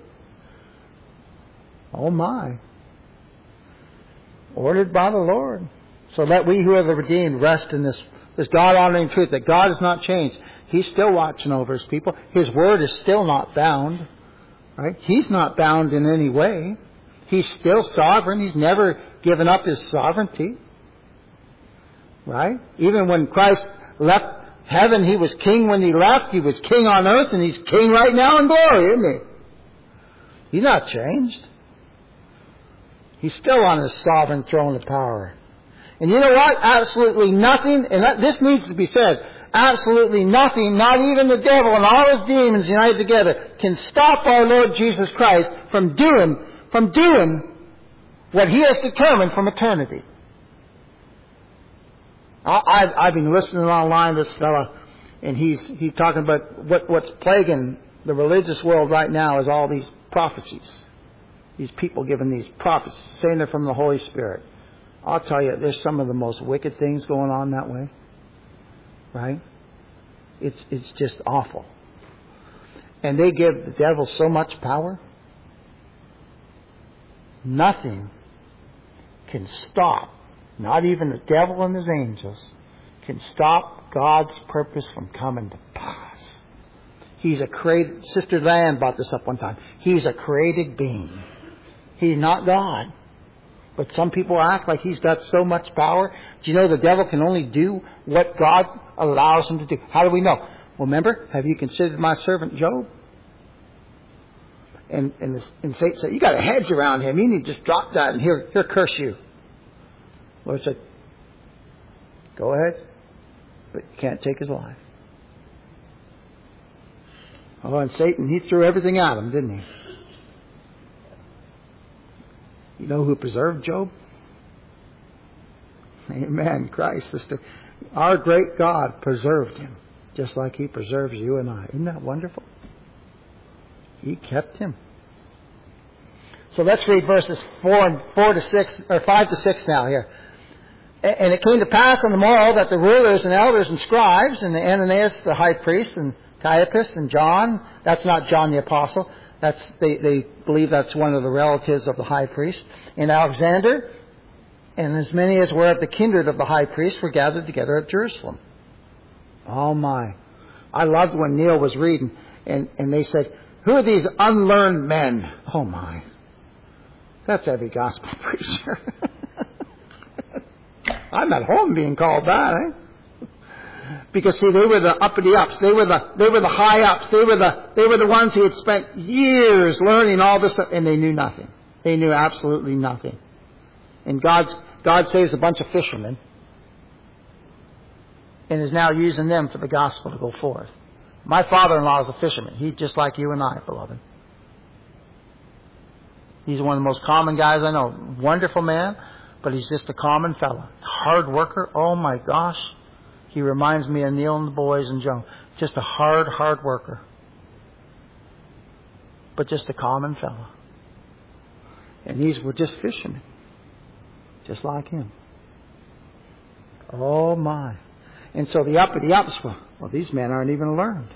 Oh my. Ordered by the Lord. So let we who are the redeemed rest in this, this God-honoring truth that God has not changed. He's still watching over His people. His word is still not bound. Right? He's not bound in any way. He's still sovereign. He's never given up His sovereignty. Right? Even when Christ left heaven, He was king when He left. He was king on earth, and He's king right now in glory, isn't He? He's not changed. He's still on His sovereign throne of power. And you know what? Absolutely nothing, and that, this needs to be said, absolutely nothing, not even the devil and all his demons united together, can stop our Lord Jesus Christ from doing, from doing what He has determined from eternity. I, I've, I've been listening online to this fella, and he's, he's talking about what, what's plaguing the religious world right now is all these prophecies. These people giving these prophecies, saying they're from the Holy Spirit. I'll tell you, there's some of the most wicked things going on that way. Right? It's it's just awful. And they give the devil so much power. Nothing can stop, not even the devil and his angels, can stop God's purpose from coming to pass. He's a created, Sister Diane brought this up one time. He's a created being. He's not God. But some people act like He's got so much power. Do you know the devil can only do what God allows him to do? How do we know? Well, remember, have you considered my servant Job? And and, this, and Satan said, you got a hedge around him. You need to just drop that and he'll, he'll curse you. Lord said, go ahead, but you can't take his life. Oh, and Satan, he threw everything at him, didn't he? You know who preserved Job? Amen. Christ, sister. Our great God preserved him, just like He preserves you and I. Isn't that wonderful? He kept him. So let's read verses four and four to six, or five to six now here. And it came to pass on the morrow that the rulers and elders and scribes, and Ananias the high priest, and Caiaphas and John, that's not John the apostle, that's they, they believe that's one of the relatives of the high priest, and Alexander, and as many as were of the kindred of the high priest were gathered together at Jerusalem. Oh my. I loved when Neil was reading, and, and they said, who are these unlearned men? Oh my. That's every gospel preacher. I'm at home being called that, eh? Because see, they were the uppity ups. They were the they were the high ups. They were the they were the ones who had spent years learning all this stuff, and they knew nothing. They knew absolutely nothing. And God's God saves a bunch of fishermen, and is now using them for the gospel to go forth. My father-in-law is a fisherman. He's just like you and I, beloved. He's one of the most common guys I know. Wonderful man, but he's just a common fellow. Hard worker. Oh my gosh. He reminds me of Neil and the boys and Joe. Just a hard, hard worker. But just a common fellow. And these were just fishermen. Just like him. Oh my. And so the uppity ups were, well, these men aren't even learned.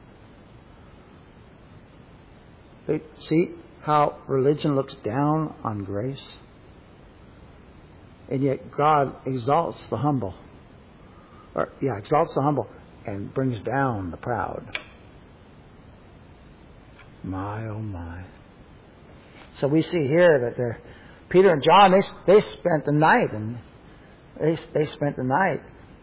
They see how religion looks down on grace? And yet God exalts the humble. Or, yeah, exalts the humble and brings down the proud. My, oh my. So we see here that they're, Peter and John, they, they spent the night, and they, they spent the night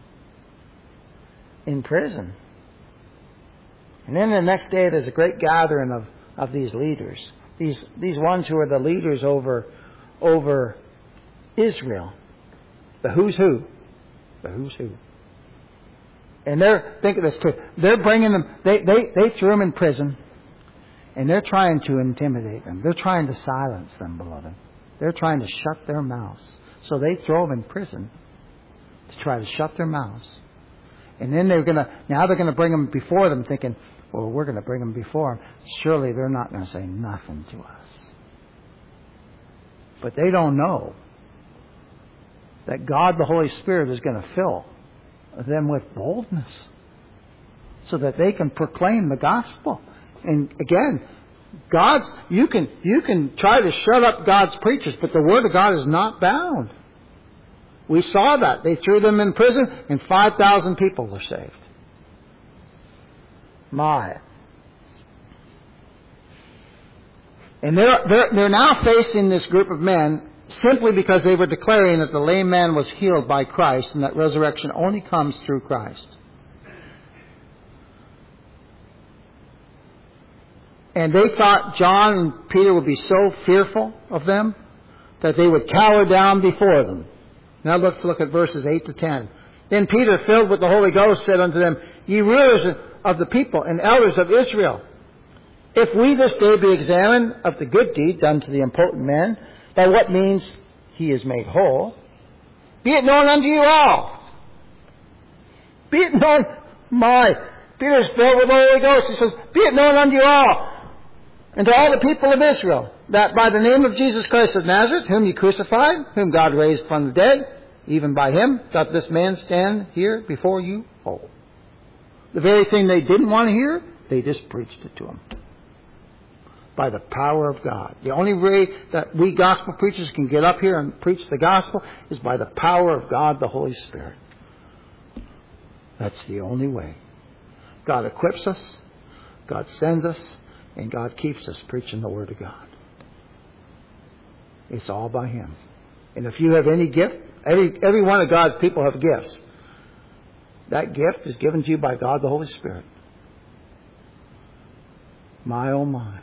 in prison. And then the next day there's a great gathering of, of these leaders. These these ones who are the leaders over over Israel. The who's who. The who's who. And they're, think of this too, they're bringing them, they, they, they threw them in prison, and they're trying to intimidate them. They're trying to silence them, beloved. They're trying to shut their mouths. So they throw them in prison to try to shut their mouths. And then they're going to, now they're going to bring them before them thinking, well, we're going to bring them before them. Surely they're not going to say nothing to us. But they don't know that God, the Holy Spirit, is going to fill them with boldness so that they can proclaim the gospel. And again, God's, you can, you can try to shut up God's preachers, but the Word of God is not bound. We saw that. They threw them in prison and five thousand people were saved. My. And they're, they're, they're now facing this group of men simply because they were declaring that the lame man was healed by Christ and that resurrection only comes through Christ. And they thought John and Peter would be so fearful of them that they would cower down before them. Now let's look at verses eight to ten. Then Peter, filled with the Holy Ghost, said unto them, Ye rulers of the people and elders of Israel, if we this day be examined of the good deed done to the impotent man, by what means he is made whole, be it known unto you all. Be it known, my, Peter's filled with the Holy Ghost. He says, be it known unto you all, and to all the people of Israel, that by the name of Jesus Christ of Nazareth, whom you crucified, whom God raised from the dead, even by him doth this man stand here before you whole. The very thing they didn't want to hear, they just preached it to him. By the power of God. The only way that we gospel preachers can get up here and preach the gospel is by the power of God, the Holy Spirit. That's the only way. God equips us, God sends us, and God keeps us preaching the Word of God. It's all by Him. And if you have any gift, every, every one of God's people have gifts. That gift is given to you by God the Holy Spirit. My oh my.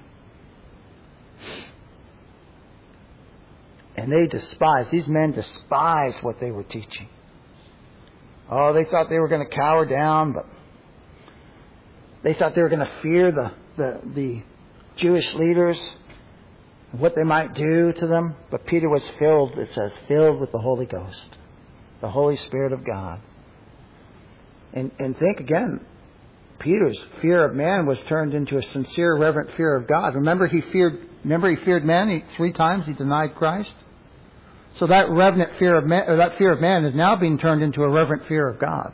And they despised, these men despised what they were teaching. Oh, they thought they were going to cower down, but They thought they were going to fear the, the, the Jewish leaders, what they might do to them. But Peter was filled, it says, filled with the Holy Ghost, the Holy Spirit of God. And, and think again, Peter's fear of man was turned into a sincere, reverent fear of God. Remember he feared, remember he feared man he, three times. He denied Christ. So that reverent fear of man, or that fear of man, is now being turned into a reverent fear of God.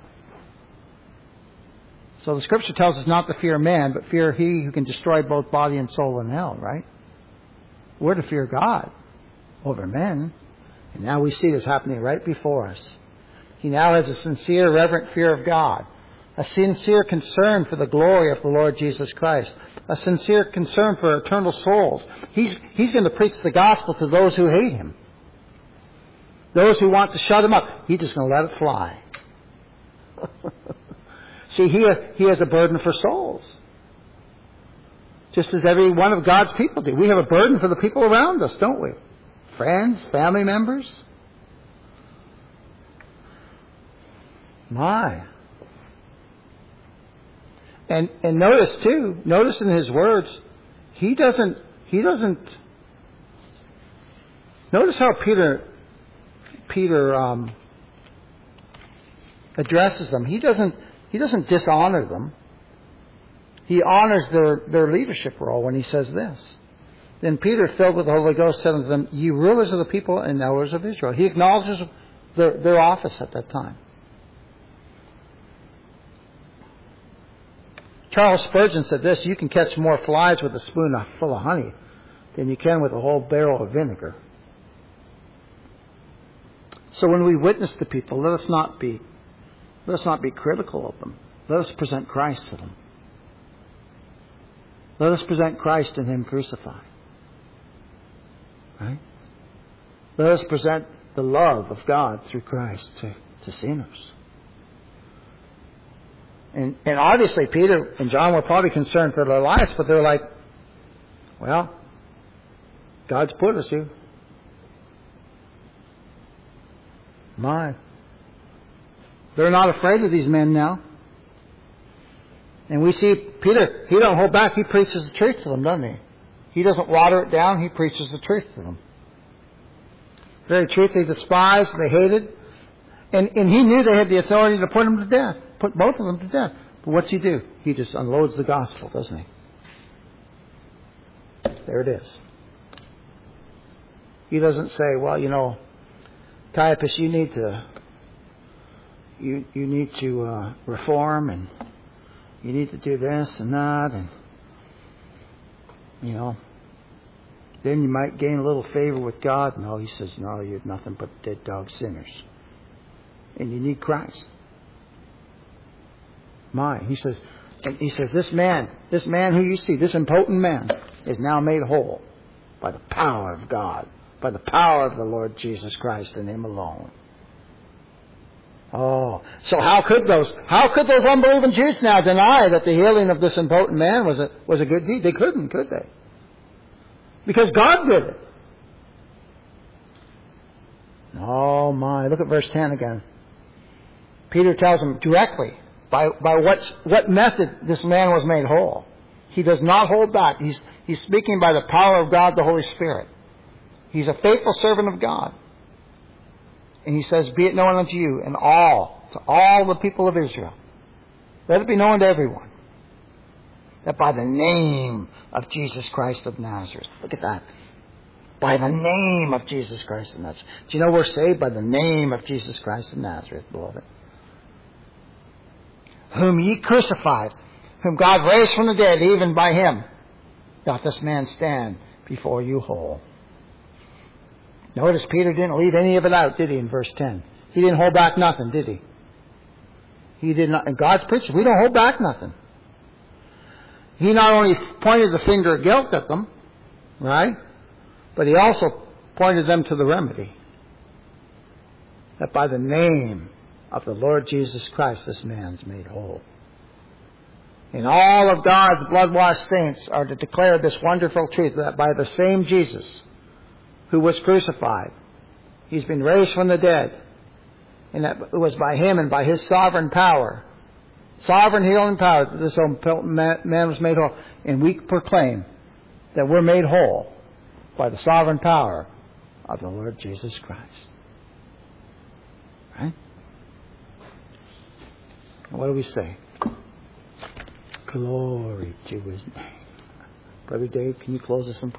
So the Scripture tells us not to fear man, but fear He who can destroy both body and soul in hell. Right? We're to fear God over men, and now we see this happening right before us. He now has a sincere, reverent fear of God. A sincere concern for the glory of the Lord Jesus Christ. A sincere concern for eternal souls. He's, he's going to preach the gospel to those who hate Him. Those who want to shut Him up. He's just going to let it fly. See, he, he has a burden for souls. Just as every one of God's people do. We have a burden for the people around us, don't we? Friends, family members. My. And and notice too, notice in his words, he doesn't he doesn't notice how Peter Peter um, addresses them. He doesn't he doesn't dishonor them. He honors their, their leadership role when he says this. Then Peter, filled with the Holy Ghost, said unto them, Ye rulers of the people and elders of Israel. He acknowledges their, their office at that time. Charles Spurgeon said this, you can catch more flies with a spoon full of honey than you can with a whole barrel of vinegar. So when we witness to people, let us not be, let us not be critical of them. Let us present Christ to them. Let us present Christ and Him crucified. Right? Let us present the love of God through Christ to, to sinners. And, and obviously Peter and John were probably concerned for their lives, but they're like, well, God's put us here. My. They're not afraid of these men now. And we see Peter, he don't hold back. He preaches the truth to them, doesn't he? He doesn't water it down. He preaches the truth to them. Very truth they despised, they hated. And, and he knew they had the authority to put them to death. Put both of them to death. But what's he do? He just unloads the gospel, doesn't he? There it is. He doesn't say, well, you know, Caiaphas, you need to, you, you need to uh, reform, and you need to do this and that, and, you know, then you might gain a little favor with God. No, he says, no, you're nothing but dead dog sinners. And you need Christ. My, he says, and he says, this man, this man who you see, this impotent man, is now made whole by the power of God, by the power of the Lord Jesus Christ and Him alone. Oh, so how could those, how could those unbelieving Jews now deny that the healing of this impotent man was a, was a good deed? They couldn't, could they? Because God did it. Oh my, look at verse ten again. Peter tells them directly by, by what, what method this man was made whole. He does not hold back. He's, he's speaking by the power of God, the Holy Spirit. He's a faithful servant of God. And he says, be it known unto you and all, to all the people of Israel. Let it be known to everyone that by the name of Jesus Christ of Nazareth. Look at that. By the name of Jesus Christ of Nazareth. Do you know we're saved by the name of Jesus Christ of Nazareth, beloved? Whom ye crucified, whom God raised from the dead, even by Him doth this man stand before you whole. Notice Peter didn't leave any of it out, did he, in verse ten? He didn't hold back nothing, did he? He did not. And God's preachers, we don't hold back nothing. He not only pointed the finger of guilt at them, right? But he also pointed them to the remedy. That by the name of the Lord Jesus Christ, this man's made whole. And all of God's blood-washed saints are to declare this wonderful truth, that by the same Jesus who was crucified, He's been raised from the dead. And that it was by Him and by His sovereign power, sovereign healing power. This old man was made whole. And we proclaim that we're made whole by the sovereign power of the Lord Jesus Christ. Right? What do we say? Glory to His name. Brother Dave, can you close us in prayer?